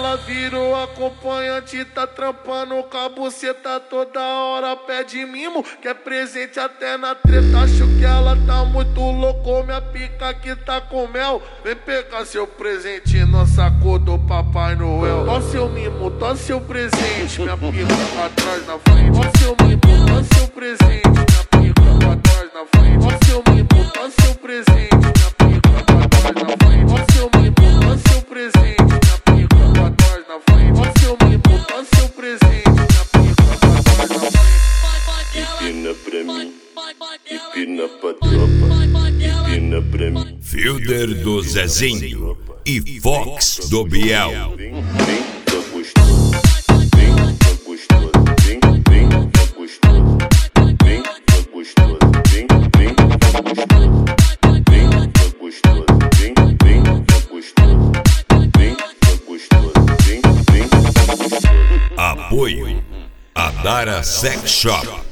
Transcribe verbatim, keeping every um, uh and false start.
ela virou acompanhante, tá trampando com a buceta toda hora, pede mimo, quer presente até na treta. Acho que ela tá muito louco, minha pica que tá com mel. Vem pegar seu presente na saco do Papai Noel. Ó seu mimo, tó seu presente, minha pica atrás na frente. Ó seu mimo, tó seu presente, minha pica atrás na frente. Ó seu mimo, tó seu presente, minha pica atrás na frente. Ó seu mimo, tó seu presente, minha pica atrás na frente. Ó seu mimo, tó seu presente, minha pica atrás na frente. Empina pra mim, empina pra tropa, empina pra mim. Fielder do Zezinho e Fox do Biel. Vem, vem, tá gostoso. Vem, tá gostoso. Vem, vem, tá gostoso. Vem, tá gostoso. Vem, vem, tá gostoso. Vem, tá gostoso. Vem, vem, tá gostoso. Vem, tá gostoso. Vem, vem, tá gostoso. Apoio Adara Sex Shop.